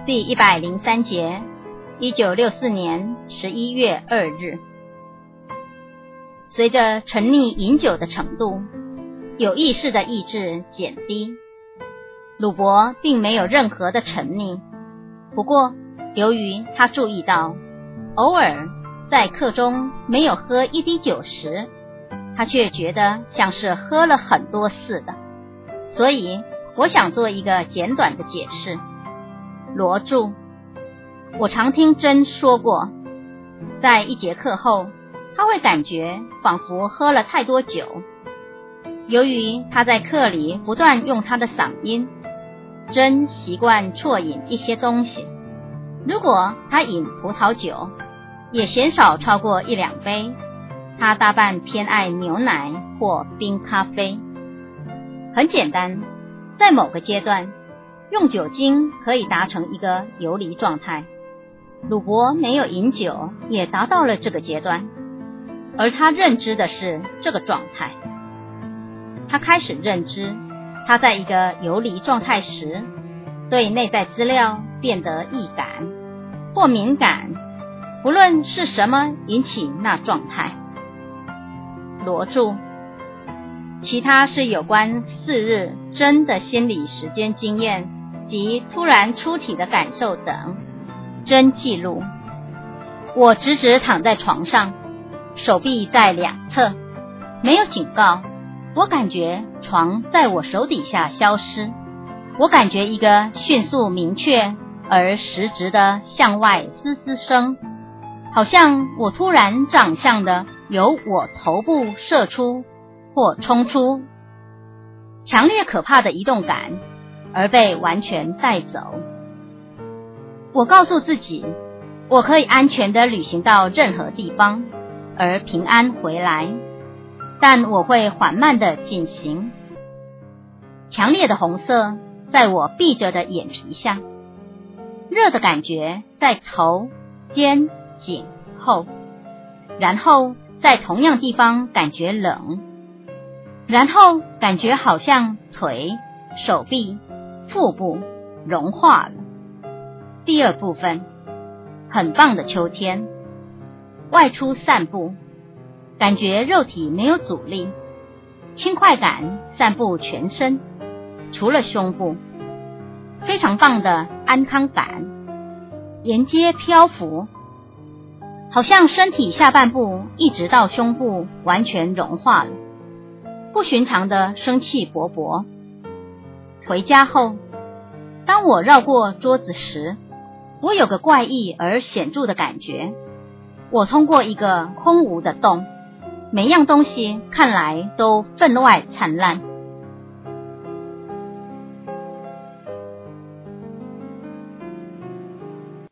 第103节，1964年11月2日。随着沉溺饮酒的程度，有意识的意志减低，鲁伯并没有任何的沉溺。不过，由于他注意到，偶尔在课中没有喝一滴酒时，他却觉得像是喝了很多似的。所以，我想做一个简短的解释。罗注：我常听珍说过，在一节课后，他会感觉仿佛喝了太多酒。由于他在课里不断用他的嗓音，珍习惯啜饮一些东西。如果他饮葡萄酒，也鲜少超过1-2杯，他大半偏爱牛奶或冰咖啡。很简单，在某个阶段，用酒精可以达成一个游离状态。鲁伯没有饮酒，也达到了这个阶段，而他认知的是这个状态。他开始认知，他在一个游离状态时，对内在资料变得易感或敏感，不论是什么引起那状态。罗注：其他是有关4日真的心理时间经验及突然出体的感受等。真记录：我直直躺在床上，手臂在两侧，没有警告。我感觉床在我手底下消失，我感觉一个迅速明确而实质的向外嘶嘶声，好像我突然长相的由我头部射出或冲出，强烈可怕的移动感，而被完全带走。我告诉自己，我可以安全地旅行到任何地方，而平安回来，但我会缓慢地进行。强烈的红色在我闭着的眼皮下，热的感觉在头、肩、颈、后，然后在同样地方感觉冷，然后感觉好像腿、手臂、腹部融化了。第二部分，很棒的秋天，外出散步，感觉肉体没有阻力，轻快感散布全身，除了胸部，非常棒的安康感，沿街漂浮，好像身体下半部一直到胸部完全融化了，不寻常的生气勃勃。回家后，当我绕过桌子时，我有个怪异而显著的感觉，我通过一个空无的洞，每样东西看来都分外灿烂。